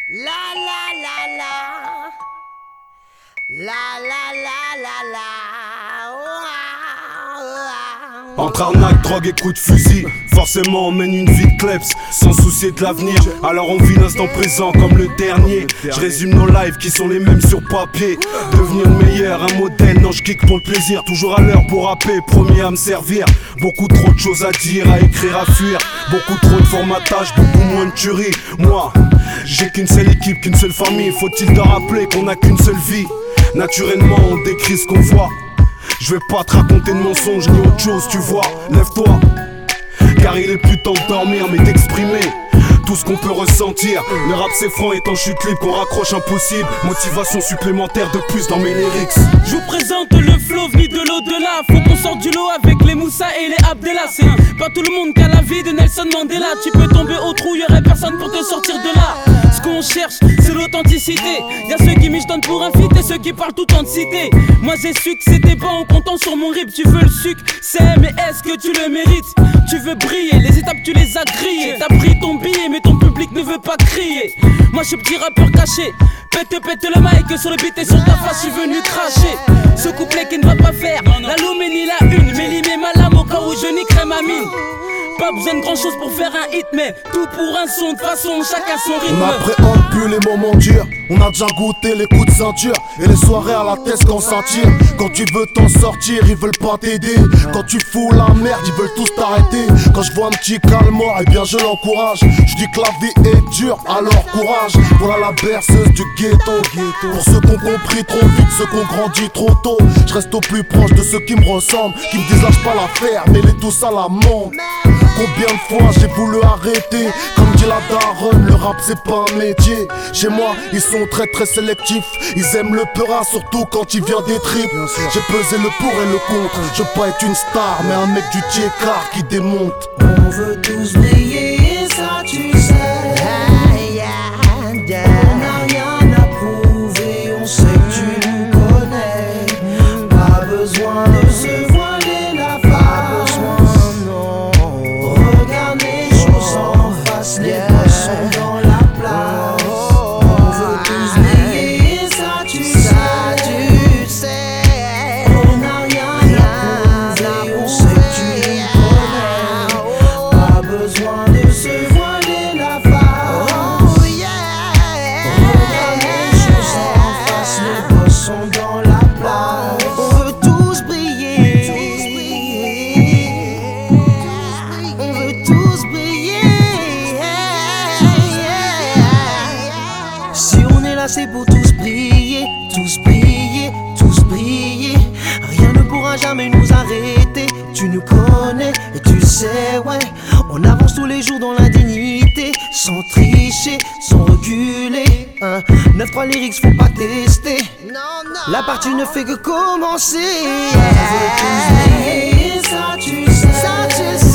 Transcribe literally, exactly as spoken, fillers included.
La la la la. La la la la la. Oh, ah, oh, ah. Entre arnaque, drogue et coups de fusil, forcément on mène une vie de kleps, sans soucier de l'avenir. Alors on vit l'instant présent comme le dernier. Je résume nos lives qui sont les mêmes sur papier. Devenir le meilleur, un modèle, non je kick pour le plaisir. Toujours à l'heure pour rapper, premier à me servir. Beaucoup trop de choses à dire, à écrire, à fuir. Beaucoup trop de formatage, beaucoup moins de tuerie. Moi, j'ai qu'une seule équipe, qu'une seule famille. Faut-il te rappeler qu'on n'a qu'une seule vie? Naturellement on décrit ce qu'on voit. Je vais pas te raconter de mensonges ni autre chose, tu vois. Lève-toi, car il est plus temps de dormir mais d'exprimer tout ce qu'on peut ressentir. Le rap c'est franc, est en chute libre qu'on raccroche impossible. Motivation supplémentaire de plus dans mes lyrics. Je vous présente le flow venu de l'au-delà. Faut qu'on sorte du lot avec les Moussa et les Abdella. C'est pas tout le monde qui a la vie de Nelson Mandela. Tu peux tomber au trou, y'aurait personne pour te sortir de là. Ce qu'on cherche, c'est l'authenticité. Y'a ceux qui michetonnent pour un feat et ceux qui parlent tout en de cité. Moi j'ai su que c'était pas en comptant sur mon rip. Tu veux le sucre, c'est mais est-ce que tu le mérites? Tu veux briller, les étapes tu les as grillées. T'as pris ton billet mais ton public ne veut pas crier. Moi je suis petit rappeur caché. Pète pète le mic sur le beat et sur ta face je suis venu cracher. Ce couplet qui ne va pas faire la Lomé ni la une. Mais limé ma lame au cas où je niquerai ma mine. Pas besoin de grand chose pour faire un hit, mais tout pour un son, de façon chacun son rythme. On n'appréhende plus les moments durs, on a déjà goûté les coups de ceinture et les soirées à la tête qu'on s'en tire. Quand tu veux t'en sortir, ils veulent pas t'aider. Quand tu fous la merde, ils veulent tous t'arrêter. Quand je vois un petit calmeur, eh bien je l'encourage. Je dis que la vie est dure, alors courage. Voilà la berceuse du ghetto. Pour ceux qui ont compris trop vite, ceux qui ont grandi trop tôt. Je reste au plus proche de ceux qui me ressemblent, qui me disent lâche pas l'affaire, mais les tous à la montre. Combien de fois j'ai voulu arrêter? Comme dit la daronne, le rap c'est pas un métier. Chez moi ils sont très très sélectifs. Ils aiment le peurat surtout quand il vient des tripes. J'ai pesé le pour et le contre. Je veux pas être une star mais un mec du tiers-quart qui démonte. On veut tous briller et ça tu sais. On n'a rien à prouver, on sait que tu nous connais. Pas besoin de se voiler la face. Les boss sont dans la place. On veut tous briller et ça tu sais. Tu sais. On n'a rien à prouver, on sait que tu nous connais. Pas besoin de se voiler la face. Oh yeah. Regarde les choses en face, les boss sont dans la place. On veut tous briller. On veut tous briller. Si on est là c'est pour tous briller, tous briller, tous briller. Rien ne pourra jamais nous arrêter. Tu nous connais et tu sais ouais. On avance tous les jours dans l'indignité, sans tricher, sans reculer hein. neuf trois lyrics faut pas tester. Non, non. La partie ne fait que commencer. On veut tous briller, ça tu sais. Ça tu sais.